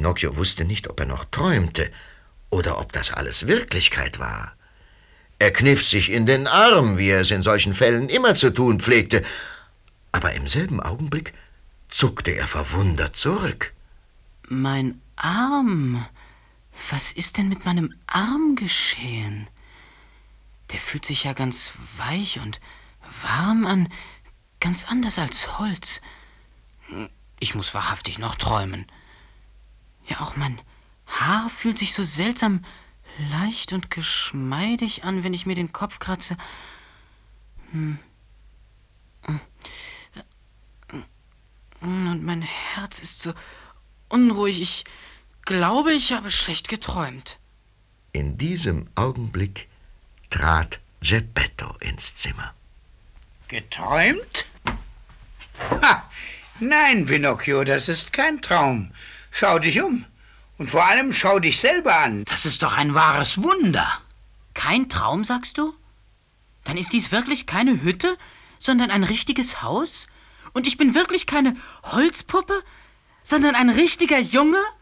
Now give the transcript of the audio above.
Pinocchio wusste nicht, ob er noch träumte oder ob das alles Wirklichkeit war. Er kniff sich in den Arm, wie er es in solchen Fällen immer zu tun pflegte, aber im selben Augenblick zuckte er verwundert zurück. Mein Arm? Was ist denn mit meinem Arm geschehen? Der fühlt sich ja ganz weich und warm an, ganz anders als Holz. Ich muss wahrhaftig noch träumen. Ja, auch mein Haar fühlt sich so seltsam leicht und geschmeidig an, wenn ich mir den Kopf kratze. Und mein Herz ist so unruhig. Ich glaube, ich habe schlecht geträumt. In diesem Augenblick trat Geppetto ins Zimmer. Geträumt? Ha! Nein, Pinocchio, das ist kein Traum. Schau dich um. Und vor allem schau dich selber an. Das ist doch ein wahres Wunder. Kein Traum, sagst du? Dann ist dies wirklich keine Hütte, sondern ein richtiges Haus? Und ich bin wirklich keine Holzpuppe, sondern ein richtiger Junge?